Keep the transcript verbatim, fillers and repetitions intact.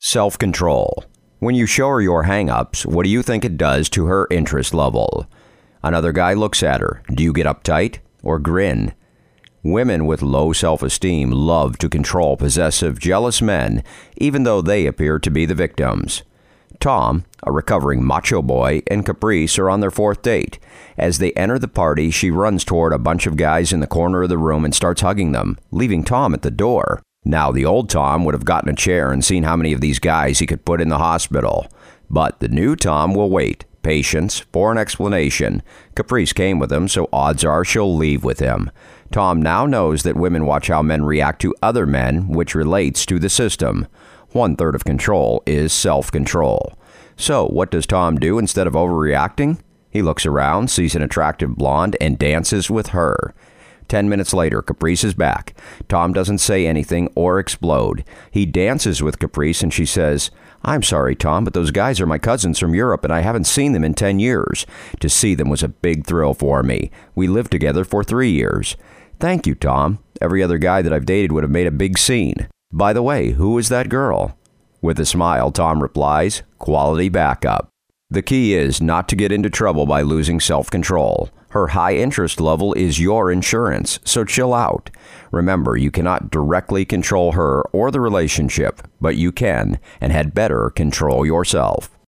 Self-control. When you show her your hang-ups, what do you think it does to her interest level? Another guy looks at her. Do you get uptight or grin? Women with low self-esteem love to control possessive, jealous men, even though they appear to be the victims. Tom, a recovering macho boy, and Caprice are on their fourth date. As they enter the party, she runs toward a bunch of guys in the corner of the room and starts hugging them, leaving Tom at the door. Now, the old Tom would have gotten a chair and seen how many of these guys he could put in the hospital. But the new Tom will wait, patience, for an explanation. Caprice came with him, so odds are she'll leave with him. Tom now knows that women watch how men react to other men, which relates to the system. One-third of control is self-control. So, what does Tom do instead of overreacting? He looks around, sees an attractive blonde, and dances with her. Ten minutes later, Caprice is back. Tom doesn't say anything or explode. He dances with Caprice and she says, "I'm sorry, Tom, but those guys are my cousins from Europe and I haven't seen them in ten years. To see them was a big thrill for me. We lived together for three years. Thank you, Tom. Every other guy that I've dated would have made a big scene. By the way, who is that girl?" With a smile, Tom replies, "Quality backup." The key is not to get into trouble by losing self-control. Her high interest level is your insurance, so chill out. Remember, you cannot directly control her or the relationship, but you can and had better control yourself.